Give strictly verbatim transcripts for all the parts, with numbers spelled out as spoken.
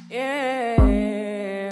Yeah.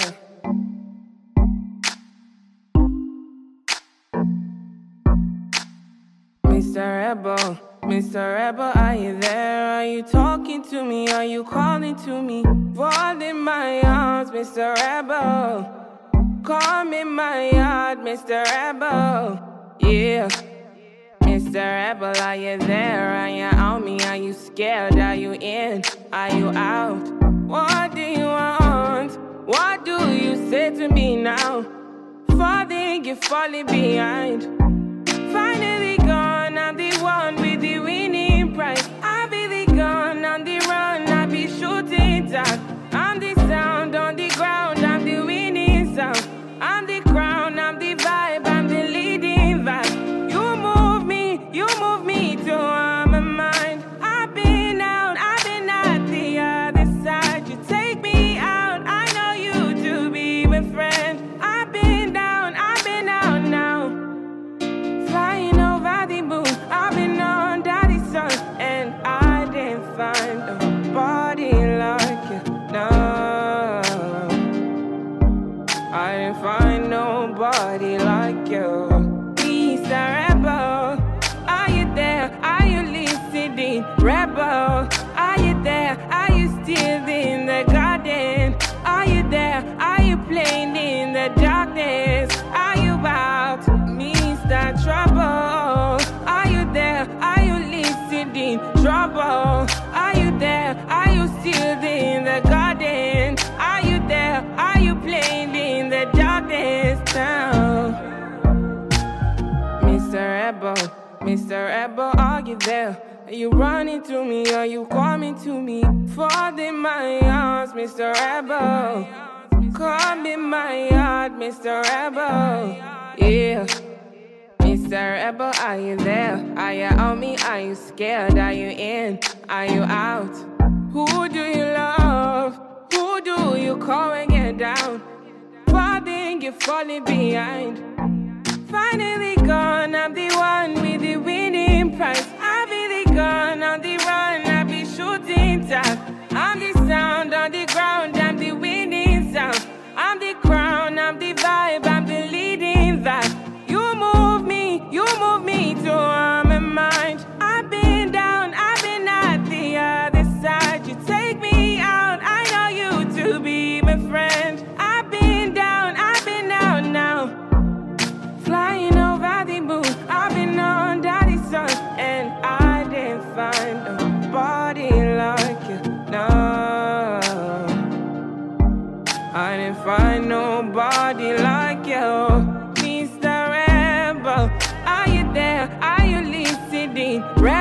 Mister Rebel, Mister Rebel, are you there? Are you talking to me? Are you calling to me? Fall in my arms, Mister Rebel. Come in my yard, Mister Rebel. Yeah. Mister Rebel, are you there? Are you on me? Are you scared? Are you in? Are you out? What do you want? What do you say to me now? Falling, you're falling behind. Finally gone, I'm the one with the winning prize. I'll be the gun on the run, I'll be shooting dark. I'm the sound on the ground, I'm the winning sound. I'm the crown, I'm the vibe, I'm the leading vibe. You move me, you move me to on my mind. I've been out, I've been at the other side. You take me out, I know you to be my friend. I've been down, I've been out now. Flying over the moon, I've been under the sun. And I didn't find nobody like you, no. I didn't find nobody like you. Mister Rebel, are you there? Are you listening? Rebel, are you there? Are you still in the garden? Are you there? Are you playing in the darkness? Are you out? Mister Trouble, are you there? Are you listening? Trouble, are you there? Are you still in the garden? Are you there? Are you playing in the darkness now? Mister Rebel, Mister Rebel, are you there? Are you running to me? Are you coming to me? Fall in my arms, Mister Rebel. Come in my yard, Mister Rebel. Yeah. Mister Rebel, are you there? Are you on me? Are you scared? Are you in? Are you out? Who do you love? Who do you call and get down? Falling, you're falling behind. Finally gone, I'm the one with the winning prize. I'll be the gun on the run, I'll be shooting dark. I'm the sound on the ground, I'm the winning sound. I'm the crown, I'm the vibe, I'm the leading vibe. You move me, you move me to on my mind. I've been down, I've been at the other side. You take me out, I know you to be my friend. I've been down, I've been out now. Flying over the moon, I've been under the sun. And I didn't find nobody like you, no. I didn't find nobody like you. Mister Rebel, are you there? Are you listening? Rebel,